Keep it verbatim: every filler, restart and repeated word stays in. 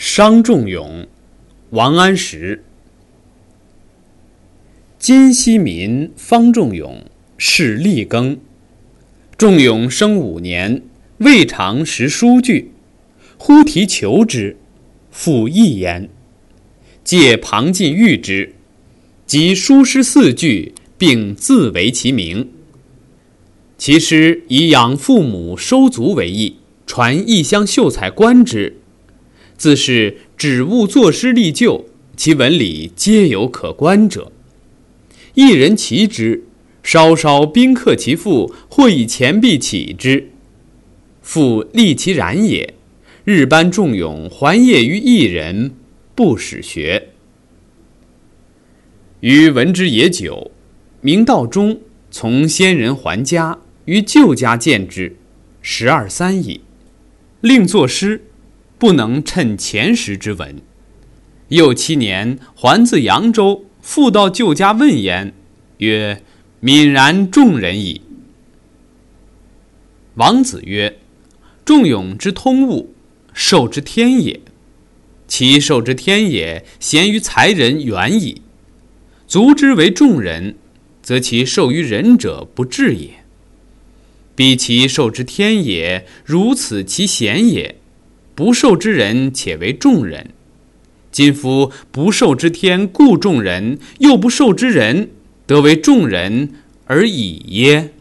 商仲永、王安石。今昔民方仲永，是厉耕。仲永生五年，未尝识书句，忽题求之，复议焉。借旁近喻之，即书诗四句，并自为其名。其诗以养父母收族为意，传异乡秀才观之，自是指物作诗立就，其文理皆有可观者。一人其之，稍稍宾客其父，或以钱币启之，复立其然也。日班仲永还业于一人，不使学。余闻之也久，明道中从先人还家，于旧家见之，十二三矣。令作诗，不能称前时之文。又七年，还自扬州，复到旧家问言，曰：“泯然众人矣。”王子曰：“仲永之通物，受之天也。其受之天也，贤于才人远矣。足之为众人，则其受于人者不至也。彼其受之天也，如此其贤也。不受之人且为众人，今夫不受之天故众人，又不受之人，得为众人而已耶？”